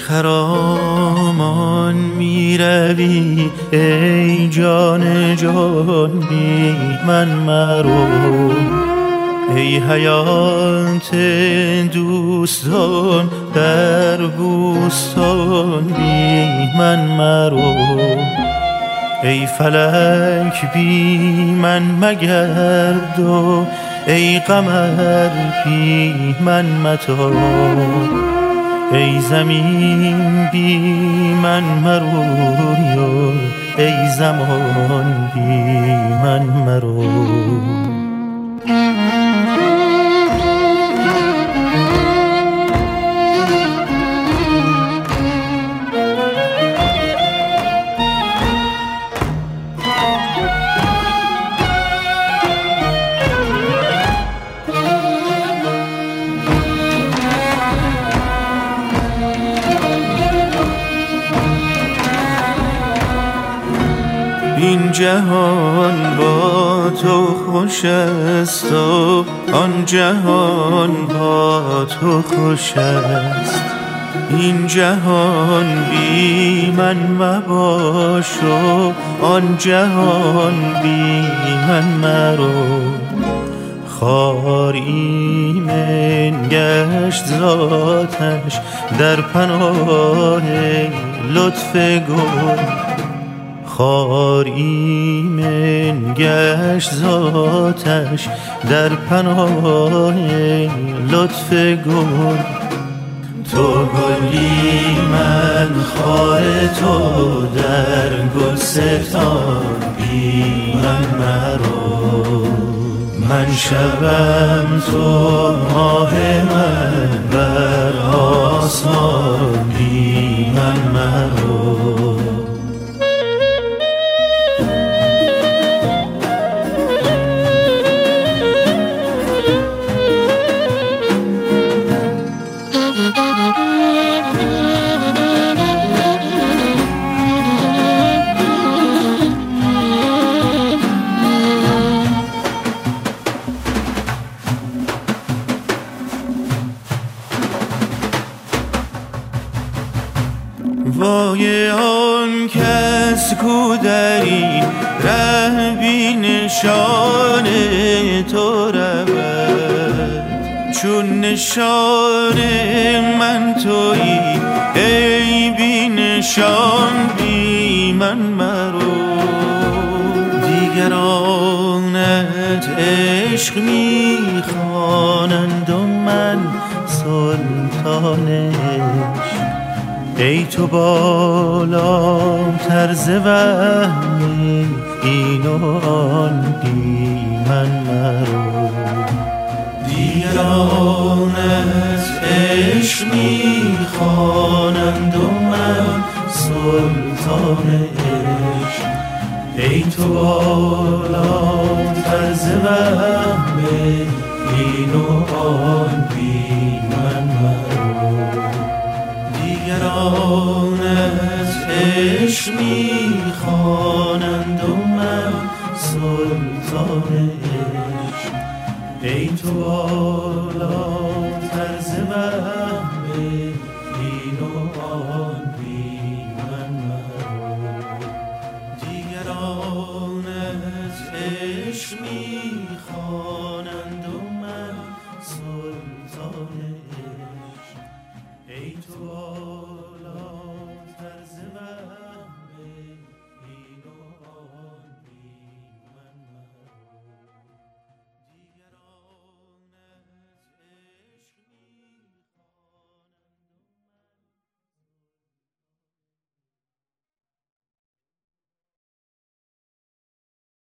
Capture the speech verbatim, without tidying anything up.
خرامان می روی ای جان جان بی من مرو، ای حیات دوستان در بوستان بی من مرو، ای فلک بی من مگرد و ای قمر بی من متاب، ای زمین بی من مروی و ای زمان بی من مرو. این جهان با تو خوش است و آن جهان با تو خوش است، این جهان بی من مباش و آن جهان بی من مرو، خار ایمن گشت ذاتش در پناه لطف گل، خار ایمن گشت ذاتش در پناه لطف گل، تو گلی من خار تو در گلستان بی من مرو، من شبم تو ماه من بر آسمان بی من مرو. وای آن کس کو در این ره بی نشان تو رود، چون نشان من تویی ای بی نشان بی من مرو، دیگرانت عشق می خوانند و من سلطانش، ای تو بالا طرز وهمی این و آن بی من مرو، دیگرانت عشق می خوانند و من سلطان عشق، ای تو بالا طرز وهمی این و آن بی من مرو، دیگرانت عشق می خوانند و من سلطان عشق، ای تو بالا